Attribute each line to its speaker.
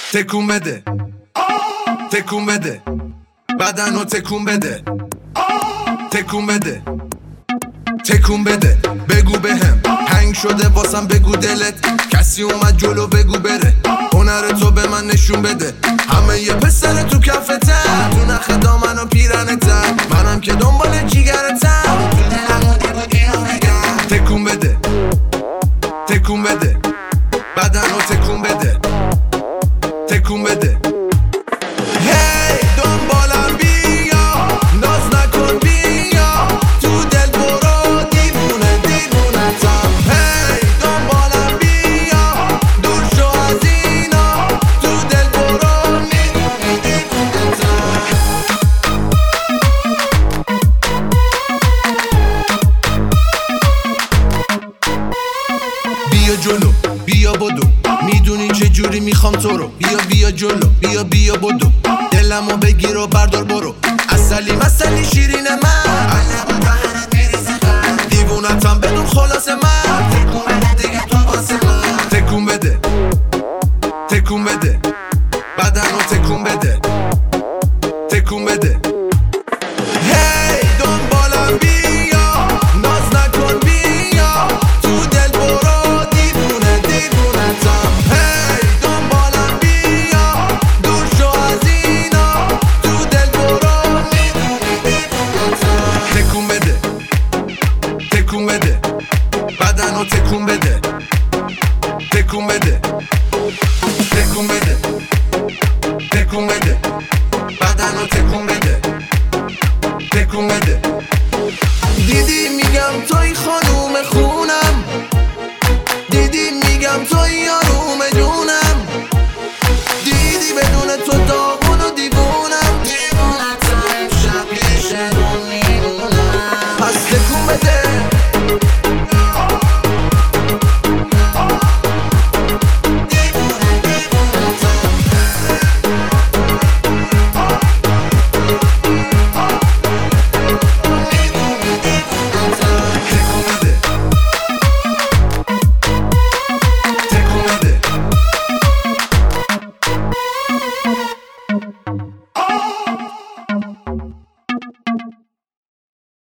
Speaker 1: تکون بده تکون بده بدنو تکون بده تکون بده تکون بده بگو بهم هنگ شده واسم بگو دلت کسی اومد جلو بگو بره هنر تو به من نشون بده همه یه پسر تو کفتن تو نخ دامن و پیرنتن منم که دنبال جیگرتم تکون بده تکون بده بدنو تکون بده تکون بده هی دنبالم بیا ناز نکن بیا تو دل برو دیوونه دیوونتم هی دنبالم بیا دور شو از اینا تو دل برو میدونی دیوونتم بیا جلو بیا بدو میدونی چه جوری میخوام تو رو بیا بیا جلو بیا بیا بدو دلمو بگیر و بردار برو اصلی مسلی شیرین من دیوونتم بدون خلاص من تکون بده دیگه تو واسه من تکون بده تکون بده بدنو تکون بده تکون بده هی دنبالم بیا ناز نکن بیا تو دل برو دیوونه دیوونتم هی دنبالم بیا دور شو از اینا تو دل برو میدونی دیوونتم تکون بده تکون بده بدنو تکون بده تکون بده تکون بده تکون بده بدنو تکون بده تکون بده دیدی میگم توی خانوم خونم دیدی میگم توی یاروم جونم دیدی بدون تو داغون و دیوونم دیوونتم شب پیش رو میمونم پس تکون بده